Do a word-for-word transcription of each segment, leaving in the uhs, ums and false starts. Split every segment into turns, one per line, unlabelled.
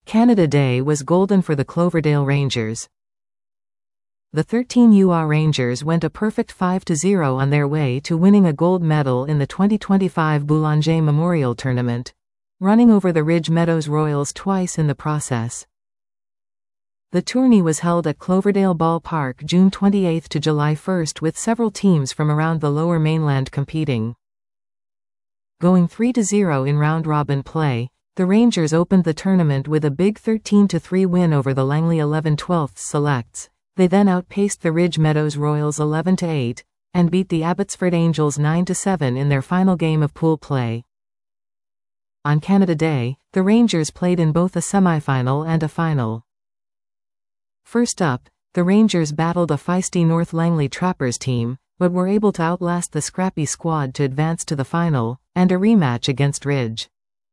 Canada Day was golden for the Cloverdale Rangers. The thirteen U A Rangers went a perfect five to zero on their way to winning a gold medal in the twenty twenty-five Boulanger Memorial Tournament, running over the Ridge Meadows Royals twice in the process. The tourney was held at Cloverdale Ballpark June twenty-eighth to July first with several teams from around the Lower Mainland competing. Going three to zero in round-robin play, the Rangers opened the tournament with a big thirteen to three win over the Langley eleven twelfths Selects. They then outpaced the Ridge Meadows Royals eleven to eight, and beat the Abbotsford Angels nine to seven in their final game of pool play. On Canada Day, the Rangers played in both a semifinal and a final. First up, the Rangers battled a feisty North Langley Trappers team, but were able to outlast the scrappy squad to advance to the final, and a rematch against Ridge.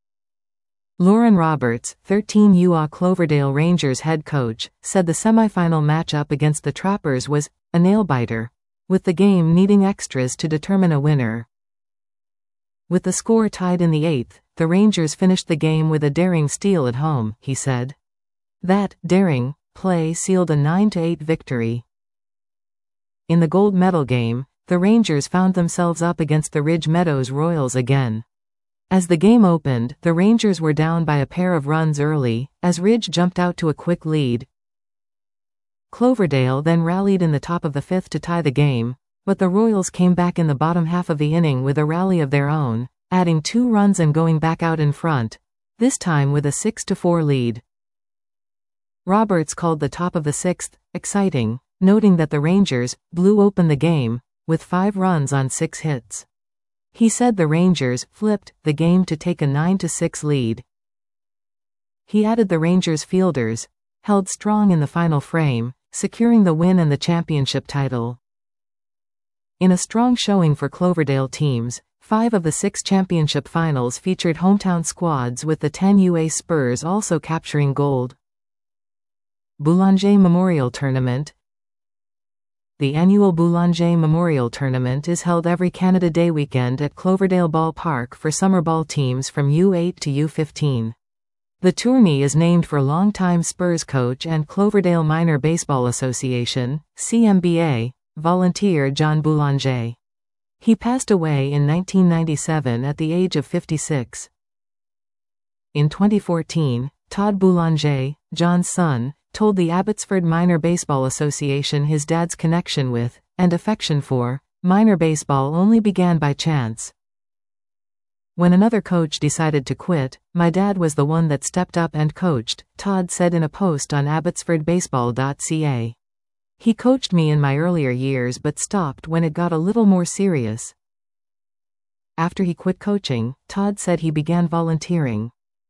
Lauren Roberts, thirteen U A Cloverdale Rangers head coach, said the semifinal matchup against the Trappers was a nail-biter, with the game needing extras to determine a winner. With the score tied in the eighth, the Rangers finished the game with a daring steal at home, he said. That daring play sealed a nine to eight victory. In the gold medal game, the Rangers found themselves up against the Ridge Meadows Royals again. As the game opened, the Rangers were down by a pair of runs early, as Ridge jumped out to a quick lead. Cloverdale then rallied in the top of the fifth to tie the game, but the Royals came back in the bottom half of the inning with a rally of their own, adding two runs and going back out in front, this time with a six to four lead. Roberts called the top of the sixth exciting, noting that the Rangers blew open the game with five runs on six hits. He said the Rangers flipped the game to take a nine to six lead. He added the Rangers fielders held strong in the final frame, securing the win and the championship title. In a strong showing for Cloverdale teams, five of the six championship finals featured hometown squads, with the ten U A Spurs also capturing gold. Boulanger Memorial Tournament. The annual Boulanger Memorial Tournament is held every Canada Day weekend at Cloverdale Ballpark for summer ball teams from U eight to U fifteen. The tourney is named for longtime Spurs coach and Cloverdale Minor Baseball Association, C M B A, volunteer John Boulanger. He passed away in nineteen ninety-seven at the age of fifty-six. In twenty fourteen, Todd Boulanger, John's son, told the Abbotsford Minor Baseball Association his dad's connection with, and affection for, minor baseball only began by chance. When another coach decided to quit, my dad was the one that stepped up and coached, Todd said in a post on abbotsford baseball dot c a. He coached me in my earlier years but stopped when it got a little more serious. After he quit coaching, Todd said he began volunteering.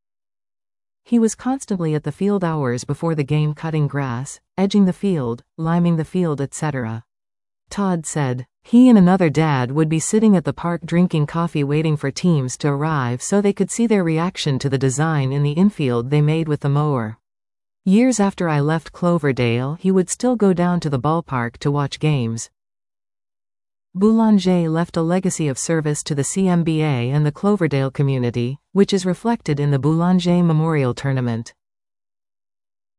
He was constantly at the field hours before the game, cutting grass, edging the field, liming the field, et cetera. Todd said, he and another dad would be sitting at the park drinking coffee waiting for teams to arrive so they could see their reaction to the design in the infield they made with the mower. Years after I left Cloverdale, he would still go down to the ballpark to watch games. Boulanger left a legacy of service to the C M B A and the Cloverdale community, which is reflected in the Boulanger Memorial Tournament.